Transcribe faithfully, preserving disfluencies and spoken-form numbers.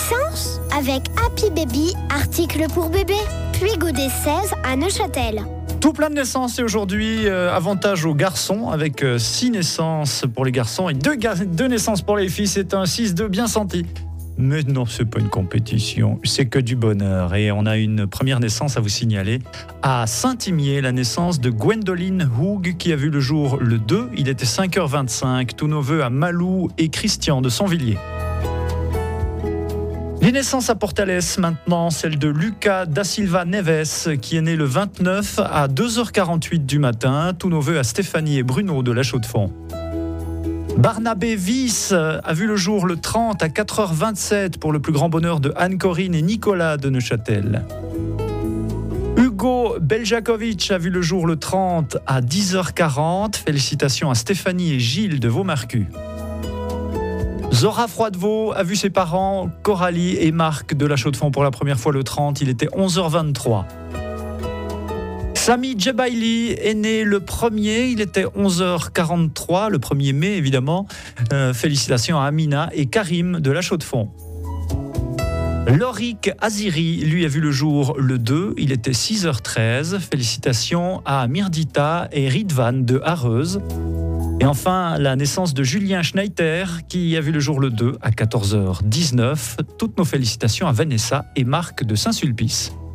naissance avec Happy Baby, article pour bébé. Puis Godet seize à Neuchâtel. Tout plein de naissances et aujourd'hui, euh, avantage aux garçons avec euh, six naissances pour les garçons et deux, ga- deux naissances pour les filles. C'est un six deux bien senti. Mais non, c'est pas une compétition, c'est que du bonheur. Et on a une première naissance à vous signaler à Saint-Imier, la naissance de Gwendoline Houg qui a vu le jour le deux. Il était cinq heures vingt-cinq. Tous nos vœux à Malou et Christian de Sonvilliers. Les naissances à Portales maintenant, celle de Lucas da Silva Neves qui est né le vingt-neuf à deux heures quarante-huit du matin. Tous nos vœux à Stéphanie et Bruno de la Chaux-de-Fonds. Barnabé Wyss a vu le jour le trente à quatre heures vingt-sept pour le plus grand bonheur de Anne-Corinne et Nicolas de Neuchâtel. Hugo Beljakovic a vu le jour le trente à dix heures quarante. Félicitations à Stéphanie et Gilles de Vaumarcus. Zora Froidevaux a vu ses parents Coralie et Marc de la Chaux-de-Fonds pour la première fois le trente. Il était onze heures vingt-trois. Sami Djebaili est né le premier, il était onze heures quarante-trois, le premier mai évidemment. Euh, félicitations à Amina et Karim de la Chaux-de-Fonds. Lorik Aziri, lui, a vu le jour le deux, il était six heures treize. Félicitations à Mirdita et Ridvan de Harreuse. Et enfin, la naissance de Julien Schneider, qui a vu le jour le deux à quatorze heures dix-neuf. Toutes nos félicitations à Vanessa et Marc de Saint-Sulpice.